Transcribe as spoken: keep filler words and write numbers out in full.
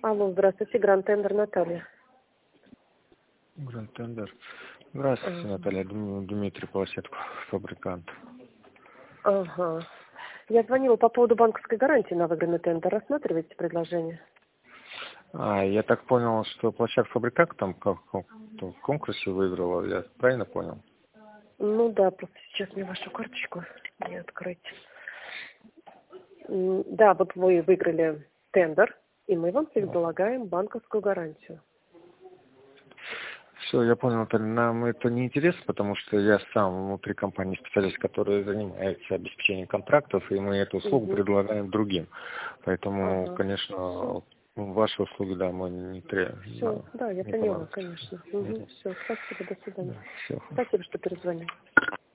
Алло, здравствуйте, Гранд Тендер Наталья. Гранд Тендер. Здравствуйте, Ага. Наталья. Дм- Дмитрий Полосетко, фабрикант. Ага. Я звонила по поводу банковской гарантии на выигранный тендер. Рассматриваете предложение? А, я так понял, что площадка фабрикант там как в конкурсе выиграла, я правильно понял? Ну да, просто сейчас мне вашу карточку не открыть. М, Да, вот вы выиграли тендер, и мы вам предлагаем банковскую гарантию. Все, я понял, Наталья. Нам это не интересно, потому что я сам внутри компании специалист, который занимается обеспечением контрактов, и мы эту услугу Угу. предлагаем другим. Поэтому, Ага. Все. конечно, ваши услуги, да, мы не Все. требуем, Да, я не поняла, понадобится. конечно. Угу. Все. Спасибо, до свидания. Все. Спасибо, что перезвонили.